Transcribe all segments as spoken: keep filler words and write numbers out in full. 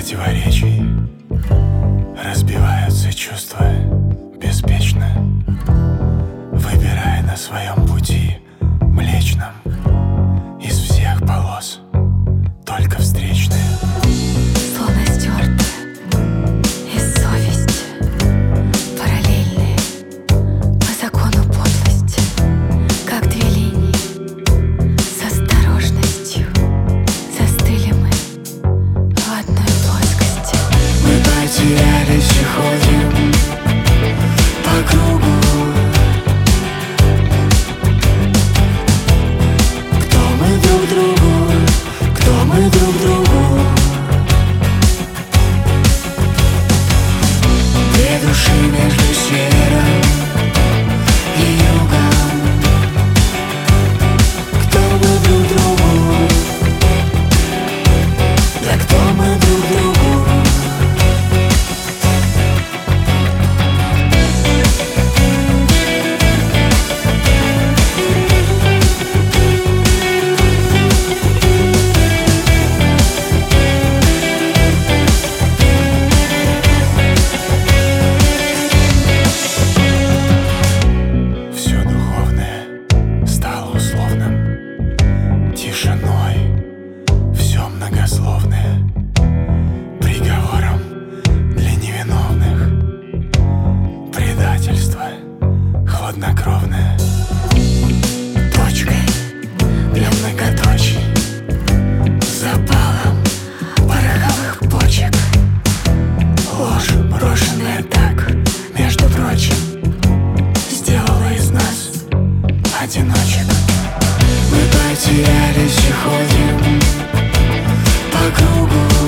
противоречий разбиваются чувства беспечно, выбирая на своем пути млечном из всех полос только встречные. Словно стерты и совесть параллельные по закону подлости, как две линии. С осторожностью застыли мы в одной плоскости. Мы потерялись и ходим по кругу. Кто мы друг другу? Кто мы друг другу? Две души между севером и югом. Кто мы друг другу? Да кто мы друг другу? Все духовное стало условным, тишиной все многословное, приговором для невиновных, предательство хладнокровное, точкой для многоточий, запалом пороховых почек, ложь, брошенная так, между прочим, сделала из нас одиночек. Мы потерялись и ходим по кругу.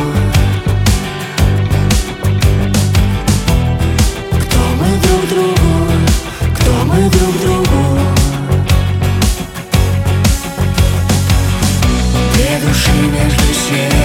Кто мы друг другу? Кто мы друг другу? Две души между севером